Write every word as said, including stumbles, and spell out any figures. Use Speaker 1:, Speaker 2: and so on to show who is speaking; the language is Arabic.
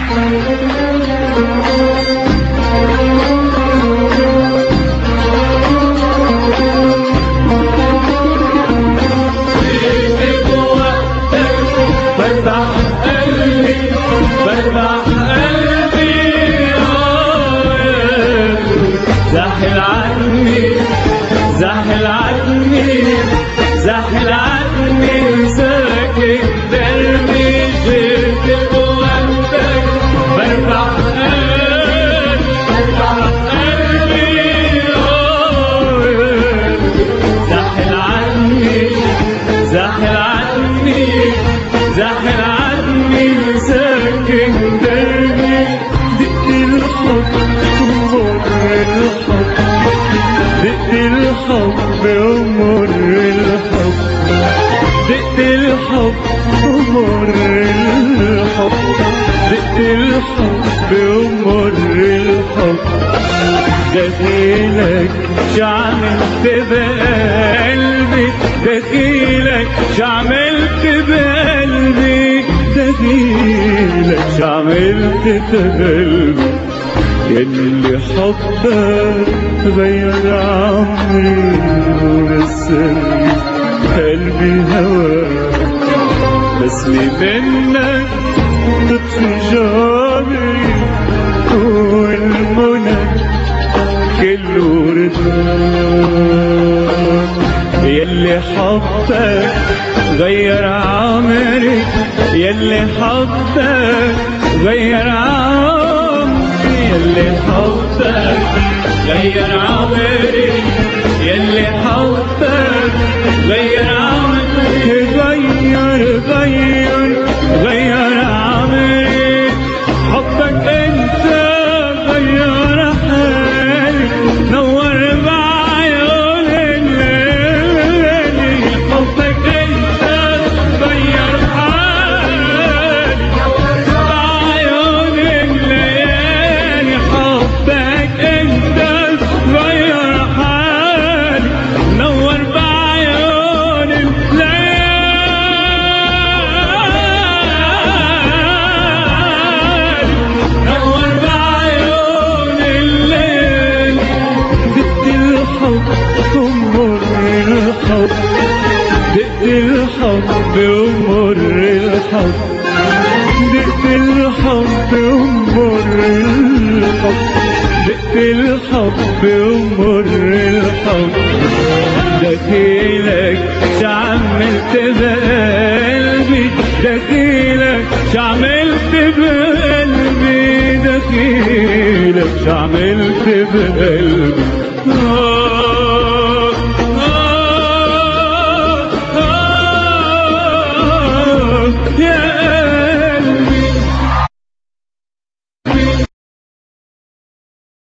Speaker 1: زاحل عني زاحل عني زاحل عني ساكت دربي جيت بوقتك برفع قلبي زاحل عني زاحل عني زاحل عني ساكت دربي دق الحب دقت الحب ومر الحب دقت الحب ومر الحب دقت الحب ومر الحب دخيلك شعملت بقلبي دخيلك شعملت بقلبي دخيلك شعملت بقلبي يلي حبك غير عمري ونساني قلبي هواك بسمي منك تطفي جابري والمنى كله رضاك يلي حبك غير عمري يلي حبك غير عمري يلي حبك غير عمري يلي حبك غير عمري غير غير غير عمري حبك انت غير حالي نور بعيون الليالي حبك انت غير حالي بعيون الليالي حبك انت غير حالي نور بعيون الليالي نور بعيون الليل دقت الحب ومر الحب دقت الحب ومر الحب دقت الحب ومر الحب دقت الحب ومر الحب دخيلك شعملت بقلبي دخيلك شعملت بقلبي دخيلك شعملت بقلبي